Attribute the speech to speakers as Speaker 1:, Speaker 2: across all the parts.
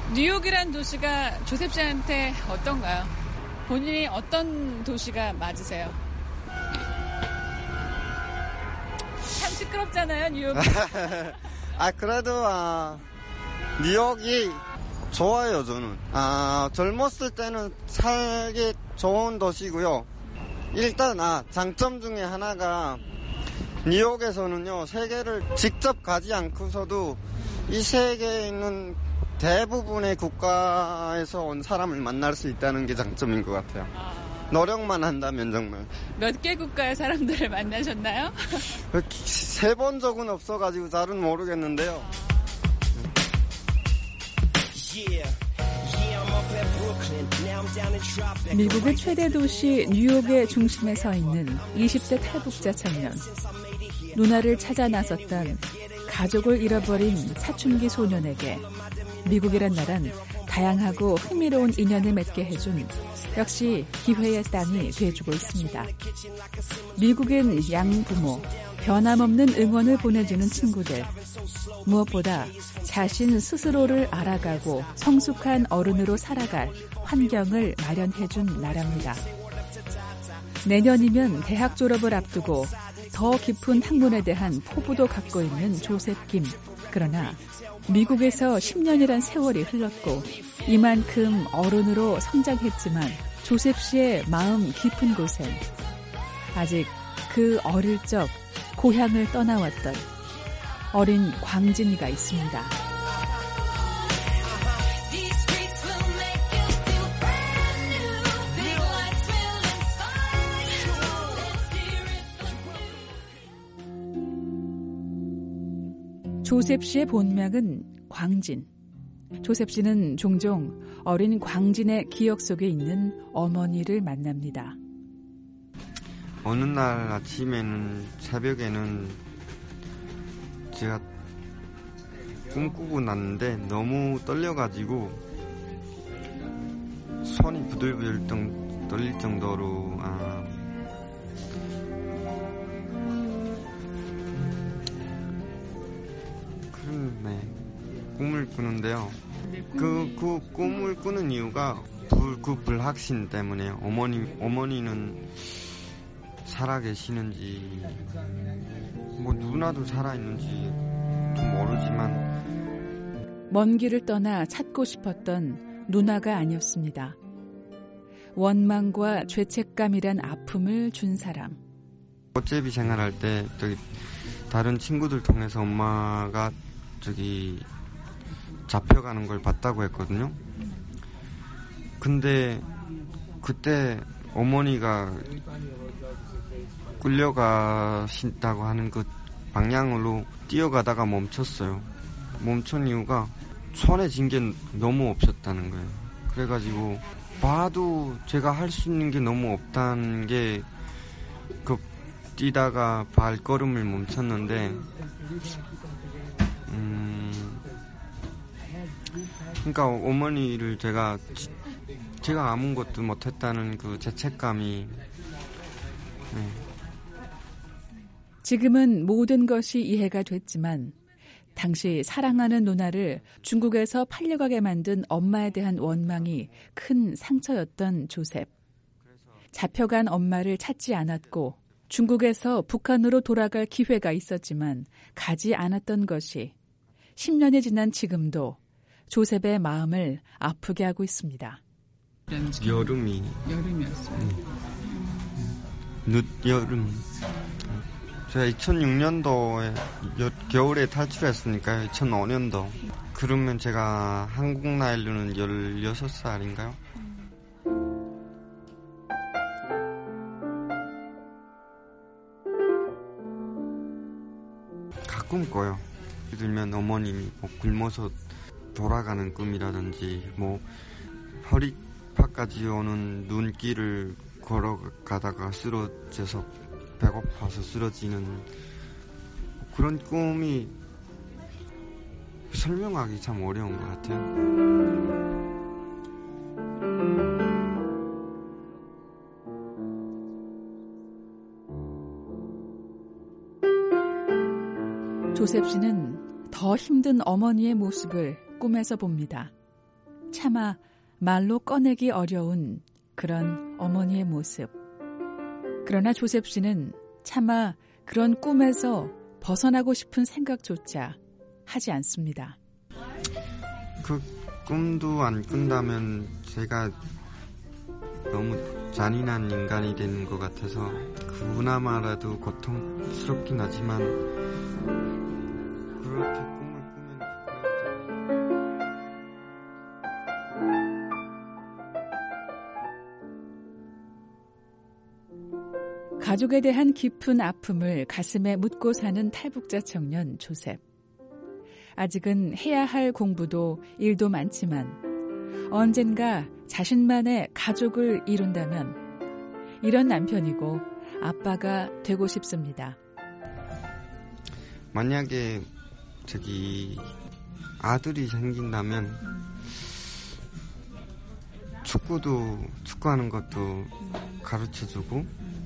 Speaker 1: 뉴욕이란 도시가 조셉 씨한테 어떤가요? 본인이 어떤 도시가 맞으세요? 참 시끄럽잖아요, 뉴욕.
Speaker 2: 그래도 뉴욕이 좋아요, 저는. 젊었을 때는 살기 좋은 도시고요. 일단 장점 중에 하나가 뉴욕에서는요, 세계를 직접 가지 않고서도 이 세계에 있는 대부분의 국가에서 온 사람을 만날 수 있다는 게 장점인 것 같아요. 노력만 한다면 정말.
Speaker 1: 몇 개 국가의 사람들을 만나셨나요?
Speaker 2: 세본 적은 없어가지고 잘은 모르겠는데요.
Speaker 3: 미국의 최대 도시 뉴욕의 중심에 서 있는 20대 탈북자 청년. 누나를 찾아 나섰던 가족을 잃어버린 사춘기 소년에게 미국이란 나라는 다양하고 흥미로운 인연을 맺게 해준 역시 기회의 땅이 돼주고 있습니다. 미국엔 양부모, 변함없는 응원을 보내주는 친구들, 무엇보다 자신 스스로를 알아가고 성숙한 어른으로 살아갈 환경을 마련해준 나라입니다. 내년이면 대학 졸업을 앞두고 더 깊은 학문에 대한 포부도 갖고 있는 조셉 김. 그러나 미국에서 10년이란 세월이 흘렀고 이만큼 어른으로 성장했지만 조셉 씨의 마음 깊은 곳엔 아직 그 어릴 적 고향을 떠나왔던 어린 광진이가 있습니다. 조셉 씨의 본명은 광진. 조셉 씨는 종종 어린 광진의 기억 속에 있는 어머니를 만납니다.
Speaker 2: 어느 날 아침에는 새벽에는 제가 꿈꾸고 났는데 너무 떨려가지고 손이 부들부들 떨릴 정도로 꿈을 꾸는데요. 그 꿈을 꾸는 이유가 그 불확신 때문에요. 어머니는 살아계시는지 누나도 살아있는지도 모르지만
Speaker 3: 먼 길을 떠나 찾고 싶었던 누나가 아니었습니다. 원망과 죄책감이란 아픔을 준 사람.
Speaker 2: 꽃제비 생활할 때 다른 친구들 통해서 엄마가 잡혀가는 걸 봤다고 했거든요. 근데 그때 어머니가 끌려가신다고 하는 그 방향으로 뛰어가다가 멈췄어요. 멈춘 이유가 손에 쥔 게 너무 없었다는 거예요. 그래가지고 봐도 제가 할 수 있는 게 너무 없다는 게 뛰다가 발걸음을 멈췄는데 그러니까 어머니를 제가 아무것도 못했다는 그 죄책감이
Speaker 3: 지금은 모든 것이 이해가 됐지만 당시 사랑하는 누나를 중국에서 팔려가게 만든 엄마에 대한 원망이 큰 상처였던 조셉. 잡혀간 엄마를 찾지 않았고 중국에서 북한으로 돌아갈 기회가 있었지만 가지 않았던 것이 10년이 지난 지금도 조셉의 마음을 아프게 하고 있습니다.
Speaker 1: 여름이었어요.
Speaker 2: 늦여름. 제가 2006년도에 겨울에 탈출했으니까요. 2005년도. 그러면 제가 한국 나이로는 16살인가요? 가끔 꿔요. 예를 들면 어머님이 굶어서 돌아가는 꿈이라든지 허리파까지 오는 눈길을 걸어가다가 쓰러져서 배고파서 쓰러지는 그런 꿈이 설명하기 참 어려운 것 같아요.
Speaker 3: 조셉 씨는 더 힘든 어머니의 모습을 꿈에서 봅니다. 차마 말로 꺼내기 어려운 그런 어머니의 모습. 그러나 조셉 씨는 차마 그런 꿈에서 벗어나고 싶은 생각조차 하지 않습니다.
Speaker 2: 그 꿈도 안 꾼다면 제가 너무 잔인한 인간이 되는 것 같아서 그나마라도 고통스럽긴 하지만 그렇게 꿈을 꾸면
Speaker 3: 가족에 대한 깊은 아픔을 가슴에 묻고 사는 탈북자 청년 조셉. 아직은 해야 할 공부도 일도 많지만 언젠가 자신만의 가족을 이룬다면 이런 남편이고 아빠가 되고 싶습니다.
Speaker 2: 만약에 아들이 생긴다면 축구하는 것도 가르쳐주고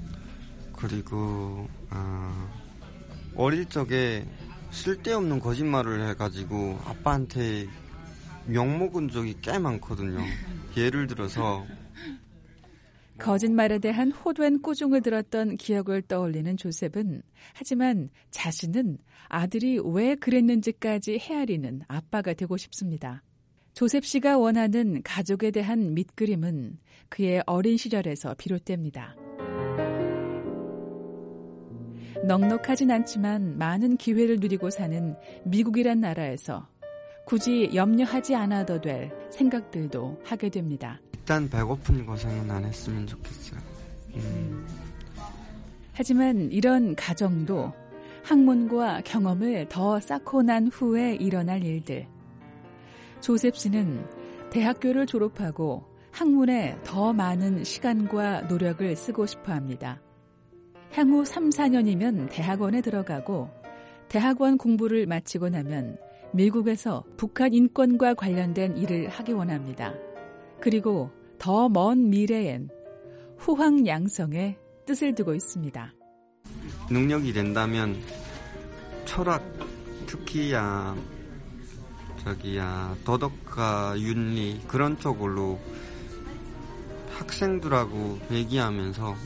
Speaker 2: 그리고 어릴 적에 쓸데없는 거짓말을 해가지고 아빠한테 욕먹은 적이 꽤 많거든요. 예를 들어서
Speaker 3: 거짓말에 대한 호된 꾸중을 들었던 기억을 떠올리는 조셉은 하지만 자신은 아들이 왜 그랬는지까지 헤아리는 아빠가 되고 싶습니다. 조셉 씨가 원하는 가족에 대한 밑그림은 그의 어린 시절에서 비롯됩니다. 넉넉하진 않지만 많은 기회를 누리고 사는 미국이란 나라에서 굳이 염려하지 않아도 될 생각들도 하게 됩니다.
Speaker 2: 일단 배고픈 고생은 안 했으면 좋겠어요.
Speaker 3: 하지만 이런 가정도 학문과 경험을 더 쌓고 난 후에 일어날 일들. 조셉 씨는 대학교를 졸업하고 학문에 더 많은 시간과 노력을 쓰고 싶어 합니다. 향후 3, 4년이면 대학원에 들어가고 대학원 공부를 마치고 나면 미국에서 북한 인권과 관련된 일을 하기 원합니다. 그리고 더 먼 미래엔 후황양성의 뜻을 두고 있습니다.
Speaker 2: 능력이 된다면 철학, 특히 도덕과 윤리 그런 쪽으로 학생들하고 얘기하면서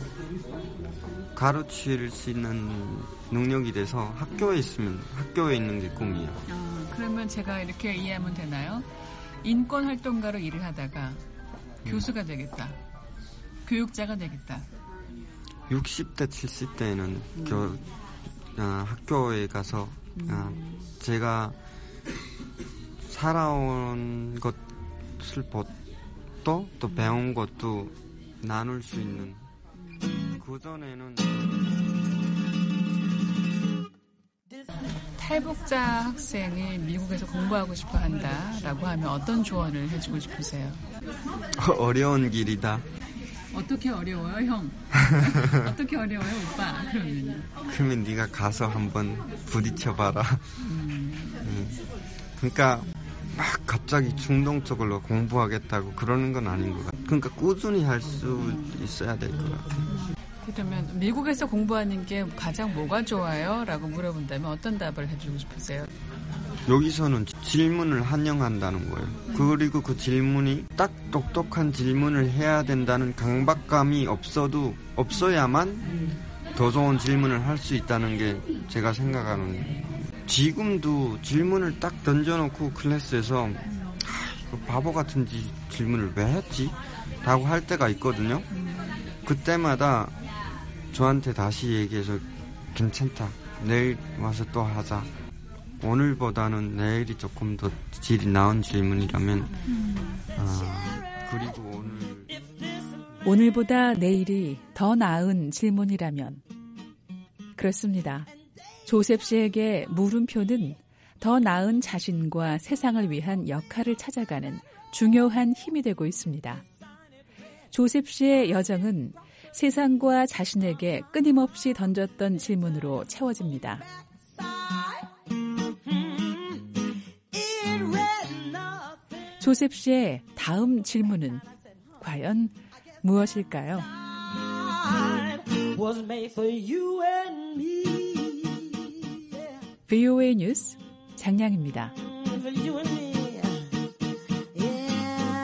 Speaker 2: 가르칠 수 있는 능력이 돼서 학교에 있는 게 꿈이에요.
Speaker 1: 그러면 제가 이렇게 이해하면 되나요? 인권 활동가로 일을 하다가 교수가 되겠다. 교육자가 되겠다.
Speaker 2: 60대, 70대에는 학교에 가서 제가 살아온 것을 또 배운 것도 나눌 수 있는 그전에는
Speaker 1: 탈북자 학생이 미국에서 공부하고 싶어 한다라고 하면 어떤 조언을 해주고 싶으세요?
Speaker 2: 어려운 길이다.
Speaker 1: 어떻게 어려워요, 형? 어떻게 어려워요, 오빠?
Speaker 2: 그러면 네가 가서 한번 부딪혀봐라. 그러니까 막 갑자기 충동적으로 공부하겠다고 그러는 건 아닌 것 같아요. 그러니까 꾸준히 할 수 있어야 될 것 같아요.
Speaker 1: 그러면 미국에서 공부하는 게 가장 뭐가 좋아요? 라고 물어본다면 어떤 답을 해주고 싶으세요?
Speaker 2: 여기서는 질문을 환영한다는 거예요. 그리고 그 질문이 딱 똑똑한 질문을 해야 된다는 강박감이 없어야만 더 좋은 질문을 할 수 있다는 게 제가 생각하는 거예요. 지금도 질문을 딱 던져놓고 클래스에서 이거 바보 같은 질문을 왜 했지? 라고 할 때가 있거든요. 그때마다 저한테 다시 얘기해서 괜찮다. 내일 와서 또 하자. 오늘보다는 내일이 조금 더 질이 나은 질문이라면 그리고
Speaker 3: 오늘보다 내일이 더 나은 질문이라면 그렇습니다. 조셉 씨에게 물음표는 더 나은 자신과 세상을 위한 역할을 찾아가는 중요한 힘이 되고 있습니다. 조셉 씨의 여정은 세상과 자신에게 끊임없이 던졌던 질문으로 채워집니다. 조셉 씨의 다음 질문은 과연 무엇일까요? VOA 뉴스 장량입니다.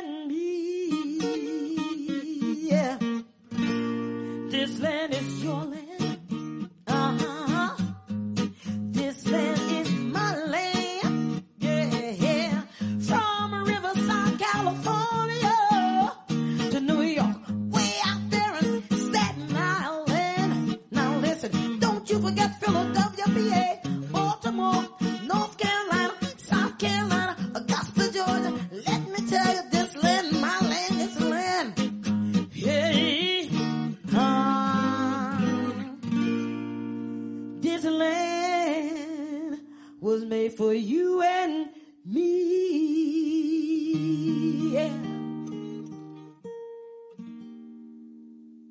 Speaker 4: and me. Yeah. This land is your land. Uh-huh. This land is my land. Yeah. From Riverside, California to New York, way out there in Staten Island. Now listen, don't you forget Philadelphia, PA, Baltimore, North Carolina, South Carolina, Augusta, Georgia. Let me tell you, this land, my land, this land. Yeah. This land was made for you and me. Yeah.